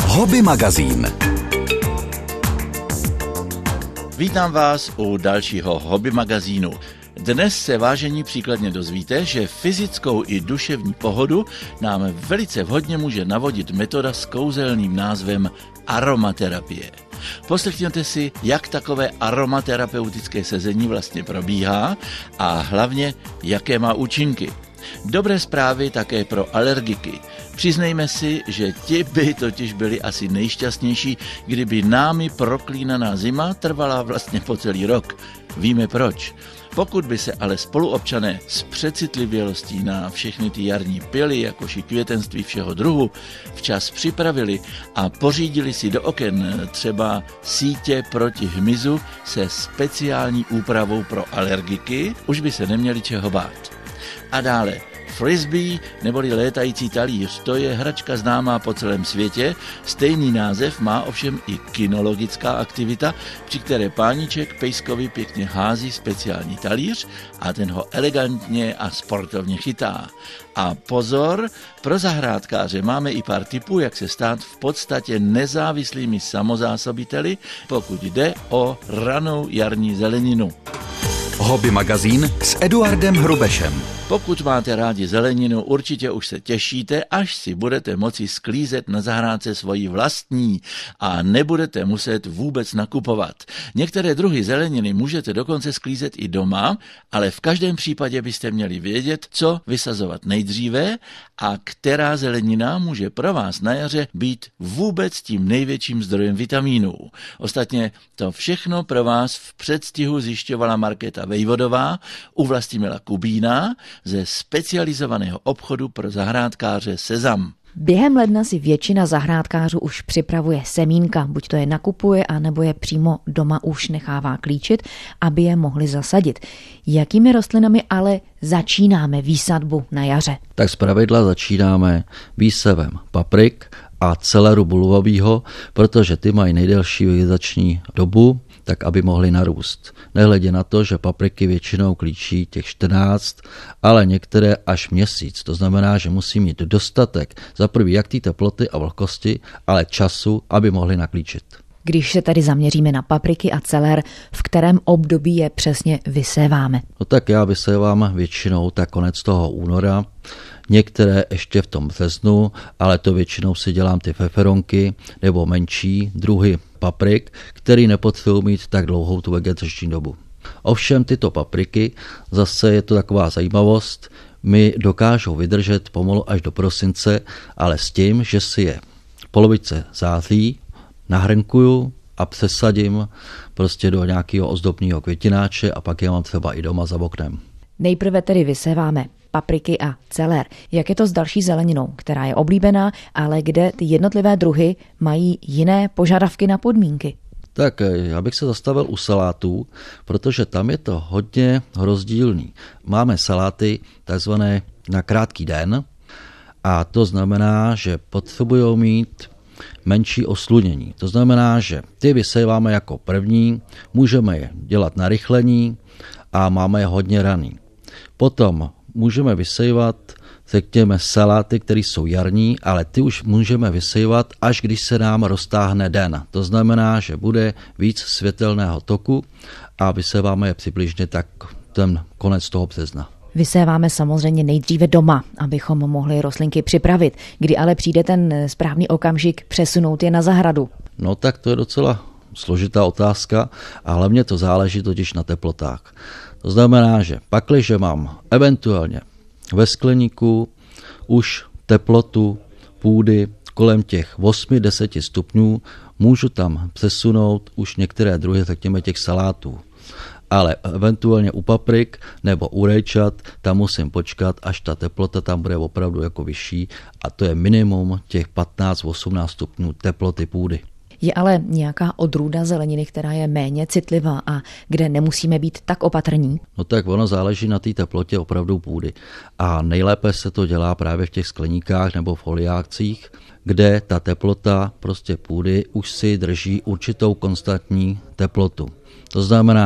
Hobby magazín. Vítám vás u dalšího hobby magazínu. Dnes se, vážení, příkladně dozvíte, že fyzickou i duševní pohodu nám velice vhodně může navodit metoda s kouzelným názvem aromaterapie. Poslechněte si, jak takové aromaterapeutické sezení vlastně probíhá a hlavně, jaké má účinky. Dobré zprávy také pro alergiky. Přiznejme si, že ti by totiž byli asi nejšťastnější, kdyby námi proklínaná zima trvala vlastně po celý rok. Víme proč. Pokud by se ale spoluobčané s přecitlivělostí na všechny ty jarní pily, jakož i květenství všeho druhu, včas připravili a pořídili si do oken třeba sítě proti hmyzu se speciální úpravou pro alergiky, už by se neměli čeho bát. A dále frisbee neboli létající talíř, to je hračka známá po celém světě, stejný název má ovšem i kynologická aktivita, při které páníček pejskovi pěkně hází speciální talíř a ten ho elegantně a sportovně chytá. A pozor, pro zahrádkáře máme i pár tipů, jak se stát v podstatě nezávislými samozásobiteli, pokud jde o ranou jarní zeleninu. Hobby magazín s Eduardem Hrubešem. Pokud máte rádi zeleninu, určitě už se těšíte, až si budete moci sklízet na zahrádce svoji vlastní a nebudete muset vůbec nakupovat. Některé druhy zeleniny můžete dokonce sklízet i doma, ale v každém případě byste měli vědět, co vysazovat nejdříve a která zelenina může pro vás na jaře být vůbec tím největším zdrojem vitamínů. Ostatně to všechno pro vás v předstihu zjišťovala Markéta Vejvodová u Vlastimila Kubína ze specializovaného obchodu pro zahrádkáře Sezam. Během ledna si většina zahrádkářů už připravuje semínka, buď to je nakupuje, anebo je přímo doma už nechává klíčit, aby je mohli zasadit. Jakými rostlinami ale začínáme výsadbu na jaře? Tak zpravidla začínáme výsevem paprik a celeru bulvového, protože ty mají nejdelší vegetační dobu, tak aby mohly narůst. Nehledě na to, že papriky většinou klíčí těch 14, ale některé až měsíc. To znamená, že musí mít dostatek za prvý jak té teploty a vlhkosti, ale času, aby mohly naklíčit. Když se tedy zaměříme na papriky a celer, v kterém období je přesně vyséváme? No tak já vysévám většinou tak konec toho února, některé ještě v tom březnu, ale to většinou si dělám ty feferonky nebo menší druhy paprik, který nepotřebují mít tak dlouhou tu vegetační dobu. Ovšem tyto papriky, zase je to taková zajímavost, mi dokážou vydržet pomalu až do prosince, ale s tím, že si je v polovice září nahrnkuju a přesadím prostě do nějakého ozdobného květináče a pak je mám třeba i doma za oknem. Nejprve tedy vyséváme papriky a celer. Jak je to s další zeleninou, která je oblíbená, ale kde ty jednotlivé druhy mají jiné požadavky na podmínky? Tak já bych se zastavil u salátů, protože tam je to hodně rozdílný. Máme saláty takzvané na krátký den a to znamená, že potřebují mít menší oslunění. To znamená, že ty vyséváme jako první, můžeme je dělat na rychlení a máme je hodně raný. Potom můžeme vysejvat, řekněme, saláty, které jsou jarní, ale ty už můžeme vysejvat, až když se nám roztáhne den. To znamená, že bude víc světelného toku a vyséváme je přibližně tak ten konec toho března. Vyséváme samozřejmě nejdříve doma, abychom mohli rostlinky připravit. Kdy ale přijde ten správný okamžik přesunout je na zahradu? No tak to je docela složitá otázka a hlavně to záleží totiž na teplotách. To znamená, že pakliže mám eventuálně ve skleníku už teplotu půdy kolem těch 8-10 stupňů, můžu tam přesunout už některé druhy, řekněme, těch salátů. Ale eventuálně u paprik nebo u rajčat, tam musím počkat, až ta teplota tam bude opravdu jako vyšší a to je minimum těch 15-18 stupňů teploty půdy. Je ale nějaká odrůda zeleniny, která je méně citlivá a kde nemusíme být tak opatrní? No tak ono záleží na té teplotě opravdu půdy. A nejlépe se to dělá právě v těch skleníkách nebo foliácích, kde ta teplota prostě půdy už si drží určitou konstantní teplotu. To znamená, že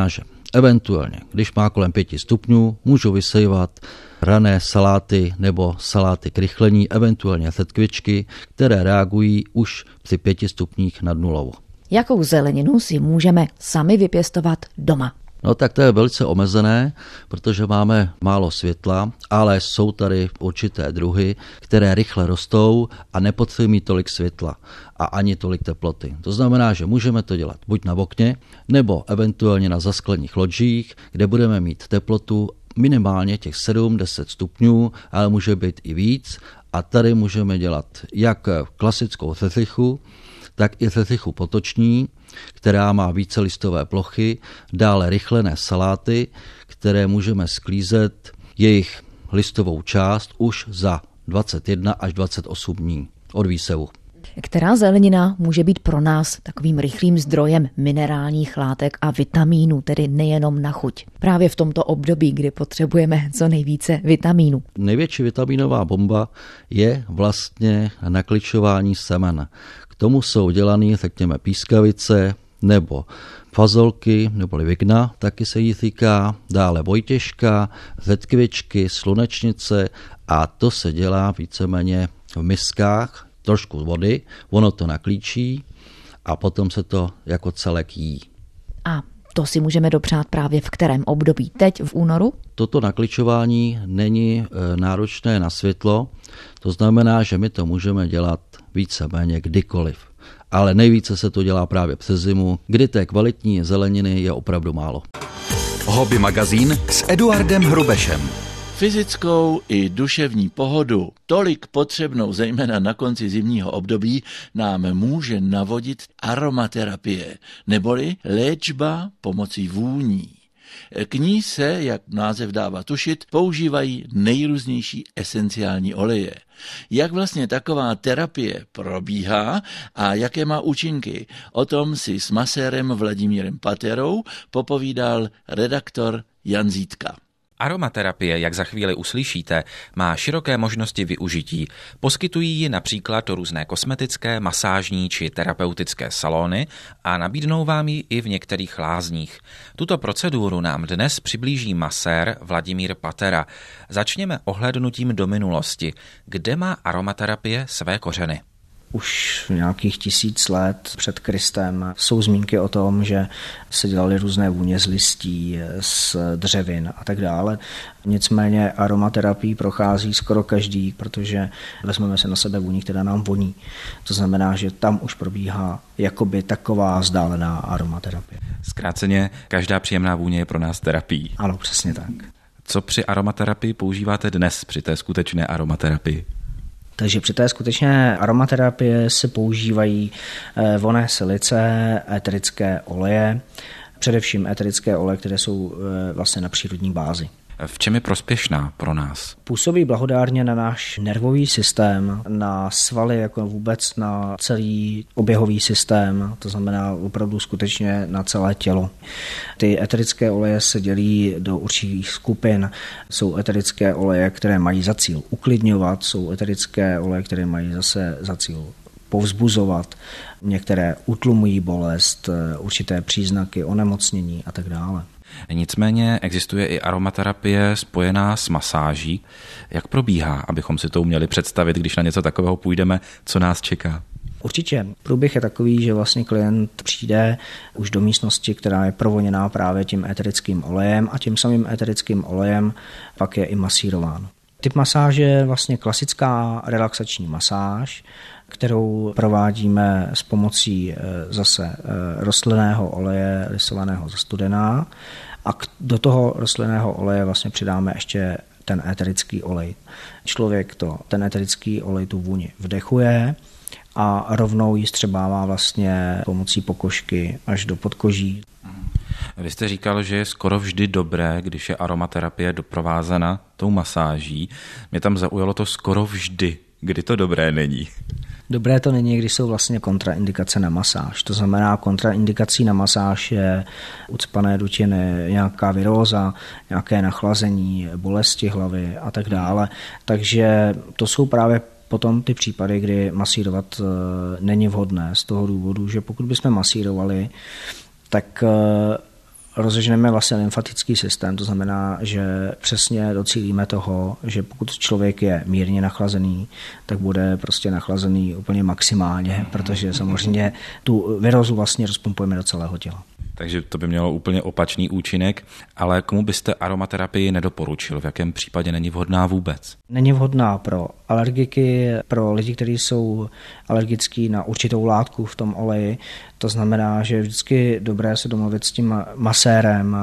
Eventuálně, když má kolem 5 stupňů, můžu vysejvat rané saláty nebo saláty k rychlení, eventuálně setkvičky, které reagují už při 5 stupních nad nulou. Jakou zeleninu si můžeme sami vypěstovat doma? No tak to je velice omezené, protože máme málo světla, ale jsou tady určité druhy, které rychle rostou a nepotřebují mít tolik světla a ani tolik teploty. To znamená, že můžeme to dělat buď na okně, nebo eventuálně na zasklených loďích, kde budeme mít teplotu minimálně těch 7-10 stupňů, ale může být i víc. A tady můžeme dělat jak klasickou řeřichu, tak i řeřichu potoční, která má více listové plochy, dále rychlené saláty, které můžeme sklízet jejich listovou část už za 21 až 28 dní od výsevu. Která zelenina může být pro nás takovým rychlým zdrojem minerálních látek a vitamínů, tedy nejenom na chuť? Právě v tomto období, kdy potřebujeme co nejvíce vitamínů. Největší vitaminová bomba je vlastně nakličování semen. K tomu jsou dělané, řekněme, pískavice nebo fazolky, neboli vigna, taky se jí říká, dále vojtěžka, řetkvičky, slunečnice a to se dělá víceméně v miskách, trošku vody, ono to naklíčí a potom se to jako celek jí. A to si můžeme dopřát právě v kterém období? Teď v únoru? Toto nakličování není náročné na světlo, to znamená, že my to můžeme dělat víceméně kdykoliv. Ale nejvíce se to dělá právě přes zimu, kdy té kvalitní zeleniny je opravdu málo. Hobby magazín s Eduardem Hrubešem. Fyzickou i duševní pohodu, tolik potřebnou zejména na konci zimního období, nám může navodit aromaterapie, neboli léčba pomocí vůní. K ní se, jak název dává tušit, používají nejrůznější esenciální oleje. Jak vlastně taková terapie probíhá a jaké má účinky, o tom si s masérem Vladimírem Paterou popovídal redaktor Jan Zítka. Aromaterapie, jak za chvíli uslyšíte, má široké možnosti využití. Poskytují ji například různé kosmetické, masážní či terapeutické salony a nabídnou vám ji i v některých lázních. Tuto proceduru nám dnes přiblíží masér Vladimír Patera. Začněme ohlédnutím do minulosti. Kde má aromaterapie své kořeny? Už nějakých 1000 let před Kristem jsou zmínky o tom, že se dělaly různé vůně z listí, z dřevin a tak dále. Nicméně aromaterapii prochází skoro každý, protože vezmeme se na sebe vůni, která nám voní. To znamená, že tam už probíhá jakoby taková vzdálená aromaterapie. Zkráceně, každá příjemná vůně je pro nás terapií. Ano, přesně tak. Co při aromaterapii používáte dnes, při té skutečné aromaterapii? Takže při té skutečné aromaterapii se používají vonné silice, eterické oleje, především eterické oleje, které jsou vlastně na přírodní bázi. V čem je prospěšná pro nás? Působí blahodárně na náš nervový systém, na svaly, jako vůbec na celý oběhový systém, to znamená opravdu skutečně na celé tělo. Ty eterické oleje se dělí do určitých skupin. Jsou eterické oleje, které mají za cíl uklidňovat, jsou eterické oleje, které mají zase za cíl povzbuzovat, některé utlumují bolest, určité příznaky onemocnění a tak dále. Nicméně existuje i aromaterapie spojená s masáží. Jak probíhá, abychom si to uměli představit, když na něco takového půjdeme, co nás čeká? Určitě. Průběh je takový, že vlastně klient přijde už do místnosti, která je provoněná právě tím eterickým olejem a tím samým eterickým olejem pak je i masírován. Typ masáže je vlastně klasická relaxační masáž, kterou provádíme s pomocí zase rostlinného oleje lisovaného ze studená a do toho rostlinného oleje vlastně přidáme ještě ten eterický olej. Člověk ten eterický olej tu vůni vdechuje a rovnou ji střebává vlastně pomocí pokožky až do podkoží. Vy jste říkal, že je skoro vždy dobré, když je aromaterapie doprovázena tou masáží. Mě tam zaujalo to skoro vždy, kdy to dobré není. Dobré to není, když jsou vlastně kontraindikace na masáž. To znamená, kontraindikací na masáž je ucpané dutiny, nějaká viróza, nějaké nachlazení, bolesti hlavy a tak dále. Takže to jsou právě potom ty případy, kdy masírovat není vhodné z toho důvodu, že pokud bychom masírovali, tak rozeženeme vlastně lymfatický systém, to znamená, že přesně docílíme toho, že pokud člověk je mírně nachlazený, tak bude prostě nachlazený úplně maximálně, protože samozřejmě tu virózu vlastně rozpumpujeme do celého těla. Takže to by mělo úplně opačný účinek, ale komu byste aromaterapii nedoporučil? V jakém případě není vhodná vůbec? Není vhodná pro alergiky, pro lidi, kteří jsou alergický na určitou látku v tom oleji. To znamená, že je vždycky dobré se domluvit s tím masérem,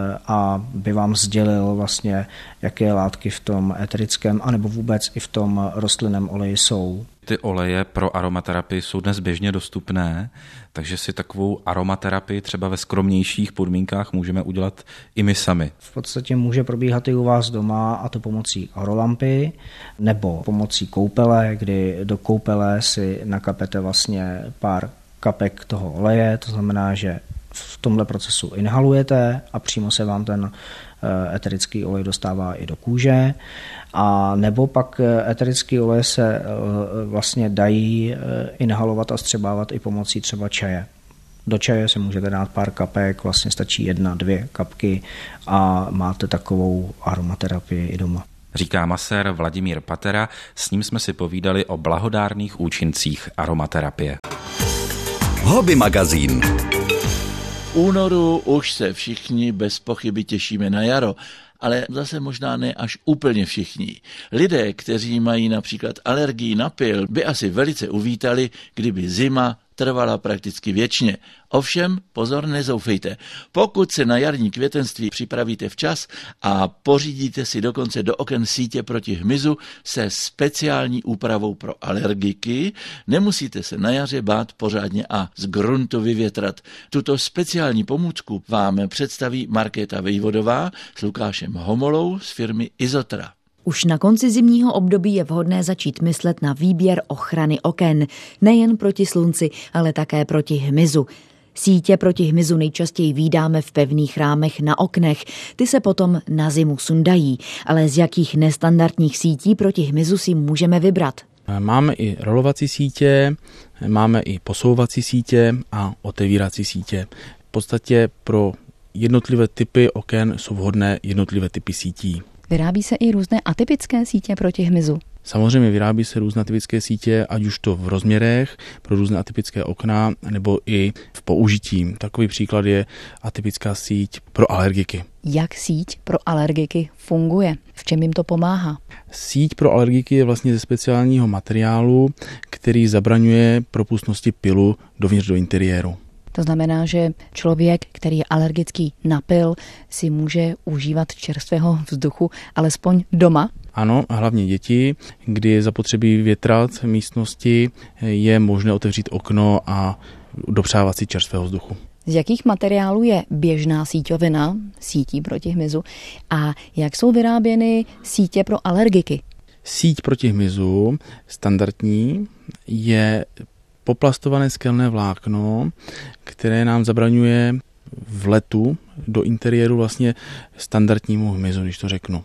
a by vám sdělil vlastně, jaké látky v tom eterickém anebo vůbec i v tom rostlinném oleji jsou. Ty oleje pro aromaterapii jsou dnes běžně dostupné, takže si takovou aromaterapii třeba ve skromnějších podmínkách můžeme udělat i my sami. V podstatě může probíhat i u vás doma, a to pomocí orolampy nebo pomocí koupele, kdy do koupele si nakapete vlastně pár kapek toho oleje, to znamená, že v tomhle procesu inhalujete a přímo se vám ten eterický olej dostává i do kůže. A nebo pak eterický olej se vlastně dají inhalovat a střebávat i pomocí třeba čaje. Do čaje si můžete dát pár kapek, vlastně stačí 1-2 kapky a máte takovou aromaterapii i doma. Říká masér Vladimír Patera, s ním jsme si povídali o blahodárných účincích aromaterapie. Hobby magazín. V únoru už se všichni bez pochyby těšíme na jaro, ale zase možná ne až úplně všichni. Lidé, kteří mají například alergii na pyl, by asi velice uvítali, kdyby zima trvala prakticky věčně. Ovšem, pozor, nezoufejte. Pokud se na jarní květenství připravíte včas a pořídíte si dokonce do oken sítě proti hmyzu se speciální úpravou pro alergiky, nemusíte se na jaře bát pořádně a z gruntu vyvětrat. Tuto speciální pomůcku vám představí Markéta Vejvodová s Lukášem Homolou z firmy Izotra. Už na konci zimního období je vhodné začít myslet na výběr ochrany oken, nejen proti slunci, ale také proti hmyzu. Sítě proti hmyzu nejčastěji vídáme v pevných rámech na oknech, ty se potom na zimu sundají, ale z jakých nestandardních sítí proti hmyzu si můžeme vybrat? Máme i rolovací sítě, máme i posouvací sítě a otevírací sítě. V podstatě pro jednotlivé typy oken jsou vhodné jednotlivé typy sítí. Vyrábí se i různé atypické sítě proti hmyzu. Samozřejmě vyrábí se různé atypické sítě, ať už to v rozměrech pro různé atypické okna, nebo i v použití. Takový příklad je atypická síť pro alergiky. Jak síť pro alergiky funguje? V čem jim to pomáhá? Síť pro alergiky je vlastně ze speciálního materiálu, který zabraňuje propustnosti pylu dovnitř do interiéru. To znamená, že člověk, který je alergický na pyl, si může užívat čerstvého vzduchu alespoň doma? Ano, a hlavně děti, kdy je zapotřebí větrat v místnosti, je možné otevřít okno a dopřávat si čerstvého vzduchu. Z jakých materiálů je běžná síťovina, sítí proti hmyzu, a jak jsou vyráběny sítě pro alergiky? Síť proti hmyzu standardní je poplastované skelné vlákno, které nám zabraňuje vletu do interiéru vlastně standardnímu hmyzu, když to řeknu.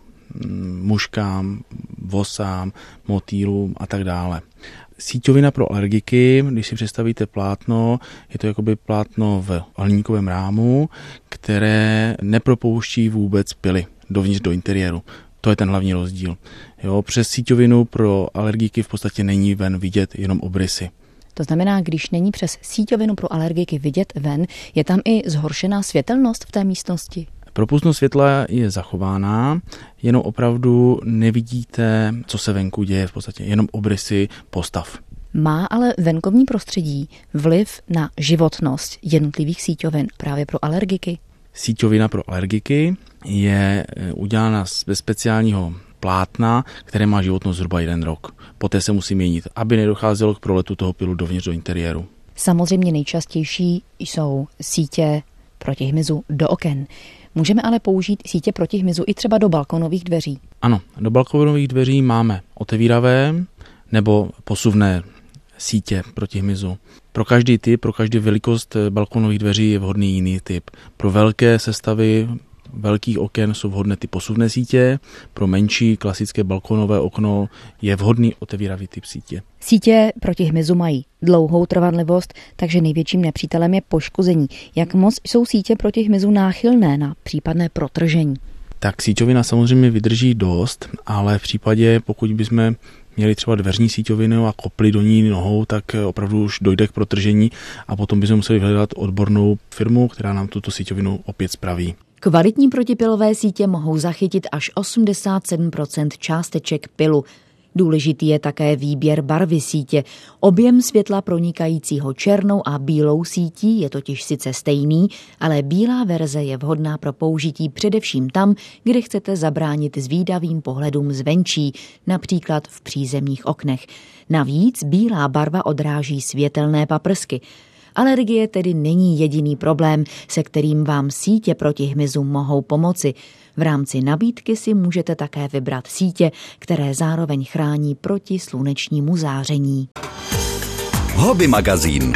Muškám, vosám, motýlům a tak dále. Síťovina pro alergiky, když si představíte plátno, je to jakoby plátno v hliníkovém rámu, které nepropouští vůbec pyly dovnitř do interiéru. To je ten hlavní rozdíl. Jo, přes síťovinu pro alergiky v podstatě není ven vidět jenom obrysy. To znamená, když není přes síťovinu pro alergiky vidět ven, je tam i zhoršená světelnost v té místnosti? Propustnost světla je zachována, jenom opravdu nevidíte, co se venku děje, v podstatě jenom obrysy postav. Má ale venkovní prostředí vliv na životnost jednotlivých síťovin právě pro alergiky? Síťovina pro alergiky je udělána ze speciálního plátna, které má životnost zhruba 1 rok. Poté se musí měnit, aby nedocházelo k proletu toho pylu dovnitř do interiéru. Samozřejmě nejčastější jsou sítě proti hmyzu do oken. Můžeme ale použít sítě proti hmyzu i třeba do balkonových dveří. Ano, do balkonových dveří máme otevíravé nebo posuvné sítě proti hmyzu. Pro každý typ, pro každou velikost balkonových dveří je vhodný jiný typ. Pro velké sestavy velkých oken jsou vhodné ty posuvné sítě, pro menší klasické balkonové okno je vhodný otevíravý typ sítě. Sítě proti hmyzu mají dlouhou trvanlivost, takže největším nepřítelem je poškození. Jak moc jsou sítě proti hmyzu náchylné na případné protržení? Tak síťovina samozřejmě vydrží dost, ale v případě, pokud bychom měli třeba dveřní síťovinu a kopli do ní nohou, tak opravdu už dojde k protržení a potom bychom museli hledat odbornou firmu, která nám tuto síťovinu opět spraví. Kvalitní protipilové sítě mohou zachytit až 87% částeček pilu. Důležitý je také výběr barvy sítě. Objem světla pronikajícího černou a bílou sítí je totiž sice stejný, ale bílá verze je vhodná pro použití především tam, kde chcete zabránit zvídavým pohledům zvenčí, například v přízemních oknech. Navíc bílá barva odráží světelné paprsky. Alergie tedy není jediný problém, se kterým vám sítě proti hmyzu mohou pomoci. V rámci nabídky si můžete také vybrat sítě, které zároveň chrání proti slunečnímu záření. Hobby magazín.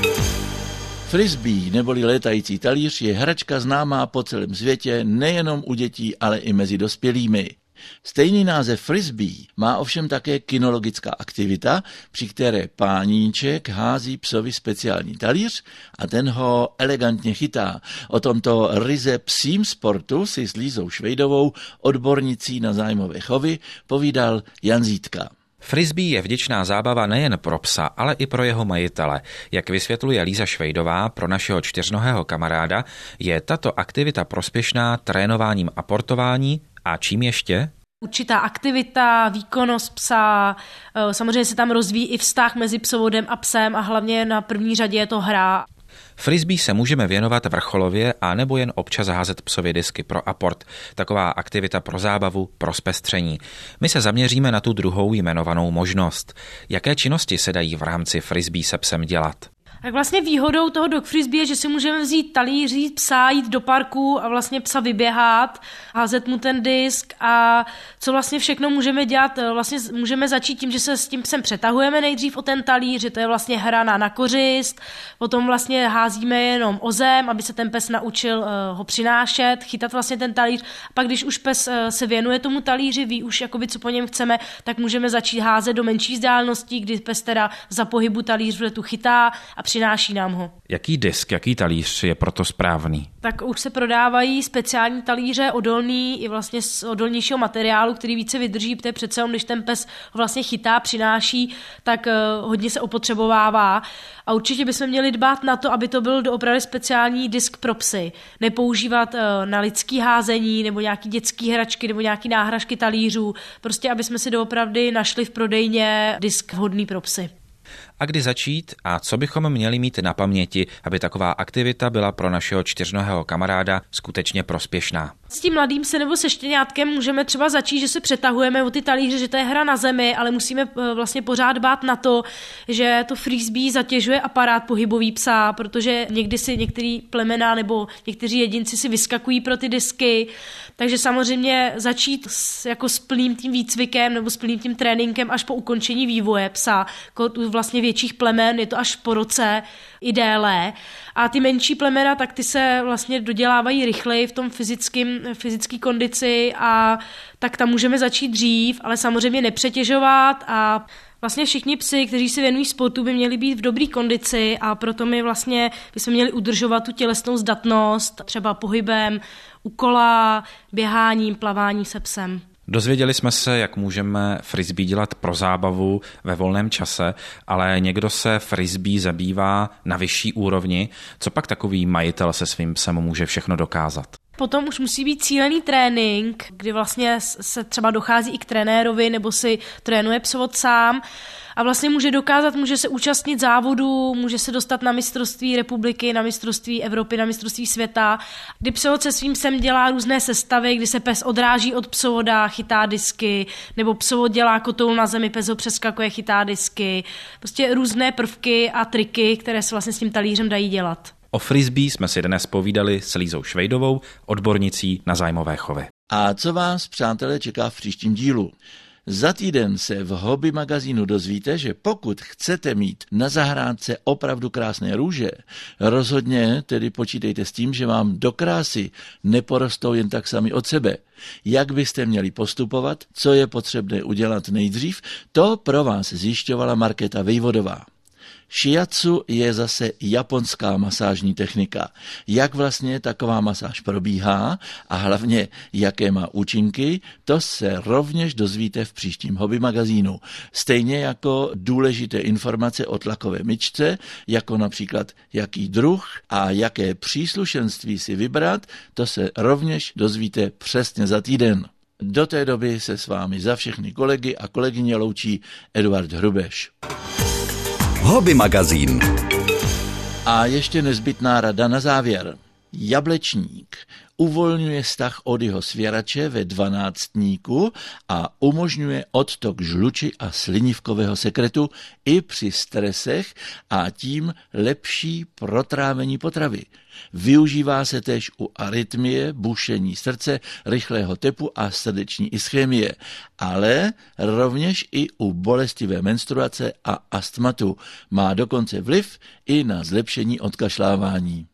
Frisbee neboli létající talíř je hračka známá po celém světě, nejenom u dětí, ale i mezi dospělými. Stejný název frisbee má ovšem také kynologická aktivita, při které páníček hází psovi speciální talíř a ten ho elegantně chytá. O tomto ryze psím sportu si s Lízou Švejdovou, odbornicí na zájmové chovy, povídal Jan Zítka. Frisbee je vděčná zábava nejen pro psa, ale i pro jeho majitele. Jak vysvětluje Líza Švejdová, pro našeho 4nohého kamaráda je tato aktivita prospěšná trénováním aportování a čím ještě? Určitá aktivita, výkonnost psa, samozřejmě se tam rozvíjí i vztah mezi psovodem a psem a hlavně na první řadě je to hra. Frisbee se můžeme věnovat vrcholově a nebo jen občas házet psovi disky pro aport. Taková aktivita pro zábavu, pro zpestření. My se zaměříme na tu druhou jmenovanou možnost. Jaké činnosti se dají v rámci frisbee se psem dělat? Tak vlastně výhodou toho dog frisbee je, že si můžeme vzít talíř, psa, jít do parku a vlastně psa vyběhat, házet mu ten disk a co vlastně všechno můžeme dělat, vlastně můžeme začít tím, že se s tím psem přetahujeme nejdřív o ten talíř, že to je vlastně hra na kořist, potom vlastně házíme jenom o zem, aby se ten pes naučil ho přinášet, chytat vlastně ten talíř, a pak když už pes se věnuje tomu talíři, ví už jakoby, co po něm chceme, tak můžeme začít házet do menší vzdáleností, kdy pes teda za pohybu talíř v letu chytá a přináší nám ho. Jaký disk, jaký talíř je proto správný? Tak už se prodávají speciální talíře odolný i vlastně z odolnějšího materiálu, který více vydrží, protože přece když ten pes ho vlastně chytá, přináší, tak hodně se opotřebovává. A určitě bychom měli dbát na to, aby to byl doopravdy speciální disk pro psy. Nepoužívat na lidský házení nebo nějaký dětský hračky nebo nějaký náhražky talířů. Prostě aby jsme si doopravdy našli v prodejně disk vhodný pro psy. A kdy začít a co bychom měli mít na paměti, aby taková aktivita byla pro našeho 4nohého kamaráda skutečně prospěšná? S tím mladým se nebo se štěňátkem můžeme třeba začít, že se přetahujeme o ty talíře, že to je hra na zemi, ale musíme vlastně pořád dbát na to, že to frisbee zatěžuje aparát pohybový psa, protože někdy si některý plemena nebo někteří jedinci si vyskakují pro ty disky, takže samozřejmě začít s plným tím výcvikem nebo s plným tím tréninkem až po ukončení vývoje psa, jako vlastně větších plemen, je to až po roce i déle. A ty menší plemena, tak ty se vlastně dodělávají rychleji v tom fyzické kondici a tak tam můžeme začít dřív, ale samozřejmě nepřetěžovat a vlastně všichni psi, kteří se věnují sportu, by měli být v dobré kondici a proto bychom měli udržovat tu tělesnou zdatnost, třeba pohybem u kola, běháním, plaváním se psem. Dozvěděli jsme se, jak můžeme frisbee dělat pro zábavu ve volném čase, ale někdo se frisbee zabývá na vyšší úrovni. Co pak takový majitel se svým psem může všechno dokázat? Potom už musí být cílený trénink, kdy vlastně se třeba dochází i k trenérovi nebo si trénuje psovod sám a vlastně může se účastnit závodu, může se dostat na mistrovství republiky, na mistrovství Evropy, na mistrovství světa, kdy psovod se svým psem dělá různé sestavy, kdy se pes odráží od psovoda, chytá disky, nebo psovod dělá kotoul na zemi, pes ho přeskakuje, chytá disky. Prostě různé prvky a triky, které se vlastně s tím talířem dají dělat. O frisbee jsme si dnes povídali s Lízou Švejdovou, odbornicí na zájmové chovy. A co vás, přátelé, čeká v příštím dílu? Za týden se v Hobby magazínu dozvíte, že pokud chcete mít na zahrádce opravdu krásné růže, rozhodně tedy počítejte s tím, že vám do krásy neporostou jen tak sami od sebe. Jak byste měli postupovat, co je potřebné udělat nejdřív, to pro vás zjišťovala Markéta Vejvodová. Shiatsu je zase japonská masážní technika. Jak vlastně taková masáž probíhá a hlavně jaké má účinky, to se rovněž dozvíte v příštím Hobby magazínu. Stejně jako důležité informace o tlakové myčce, jako například jaký druh a jaké příslušenství si vybrat, to se rovněž dozvíte přesně za týden. Do té doby se s vámi za všechny kolegy a kolegyně loučí Eduard Hrubeš. Hobby magazín. A ještě nezbytná rada na závěr. Jablečník uvolňuje stah od jeho svěrače ve 12tníku a umožňuje odtok žluči a slinivkového sekretu i při stresech a tím lepší protrávení potravy. Využívá se též u arytmie, bušení srdce, rychlého tepu a srdeční ischemie, ale rovněž i u bolestivé menstruace a astmatu. Má dokonce vliv i na zlepšení odkašlávání.